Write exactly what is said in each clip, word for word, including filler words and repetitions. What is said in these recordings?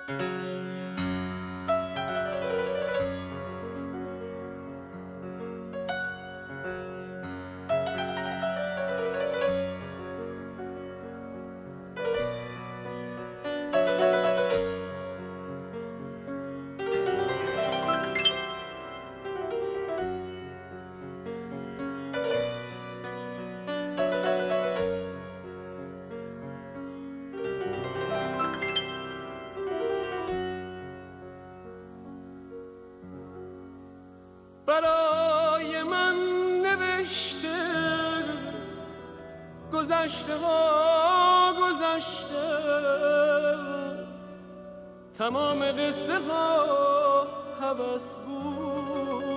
برای من نوشته گذشته ها گذشته، تمام قصه ها هوس بود.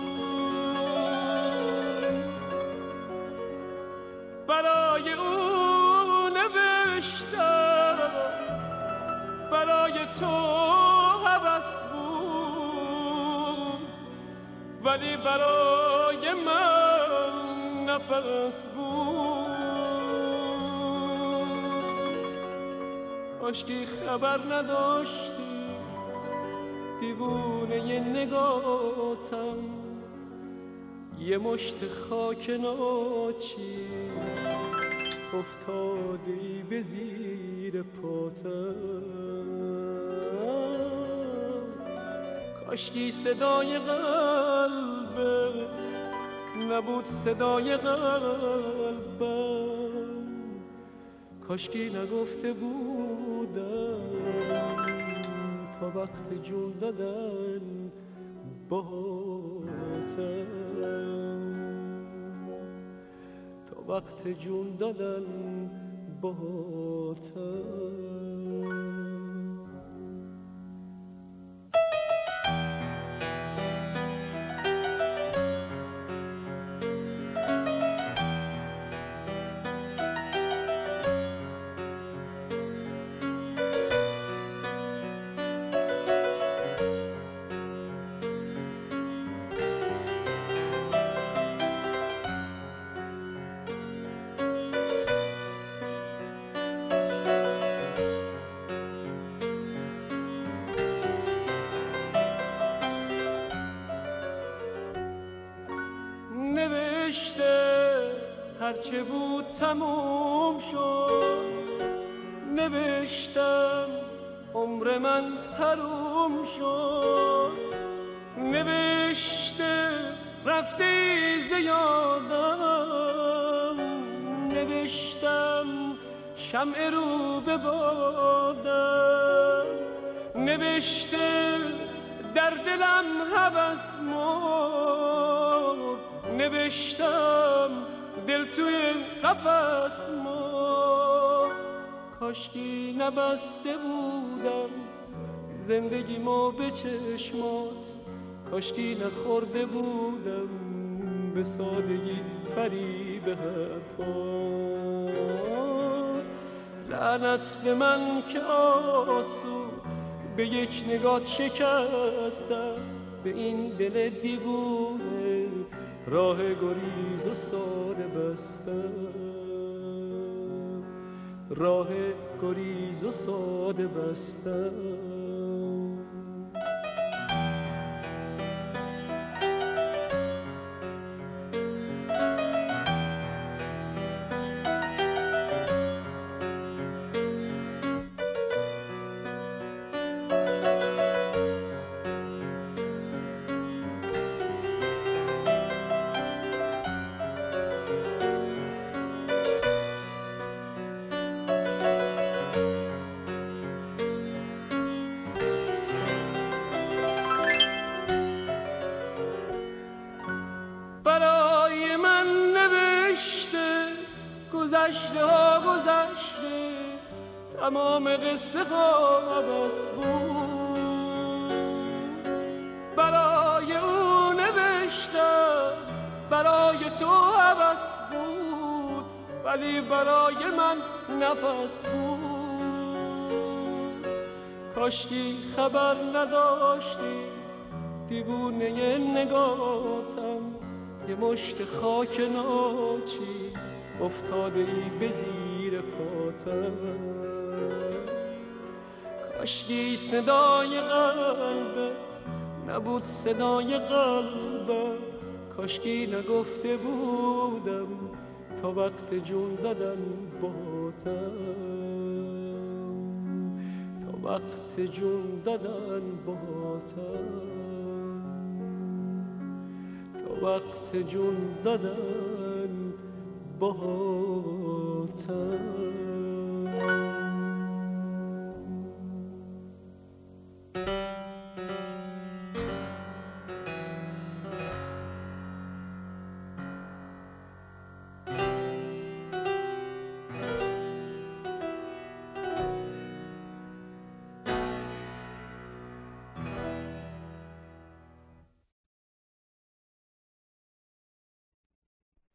برای او نوشتم، برای تو هوس بود، ولی برای من نفس بود. کاشکی خبر نداشتی دیوونه ی نگاتم، یه مشت خاک ناچیز افتادی به زیر پاتم. کاشکی صدای قلبت نبود صدای قلبم، کاشکی نگفته بودم تا وقت جون دادن باهاتم، تا وقت جون دادن باهاتم. نوشته هرچه بود تموم شد، نوشتم عمر من حروم شد، نوشته رفته ز یادم، نوشتم شمع رو به بادم، نوشته در دلم هوس مرد، نوشتم دل توی قفس مرد. کاشکی نبسته بودم زندگیمو به چشمات، کاشکی نخورده بودم به سادگی فریب حرفات. لعنت به من که آسو به یک نگات شکستم، به این دل دیوونه راه گریز و ساده بستم، راه گریز و ساده بستم. برای من نوشته گذشته ها گذشته، تمام قصه ها بس بود. برای او نوشتم، برای تو هوس بود، ولی برای من نفس بود. کاشکی خبر نداشتی دیوونه ی نگاتم، یه مشت خاک ناچیز افتاده ای به زیر پاتم. کاشکی صدای قلبت نبود صدای قلبم، کاشکی نگفته بودم تا وقت جون دادن باتم، تا وقت جون دادن باتم، تا وقت جون دادن باتم.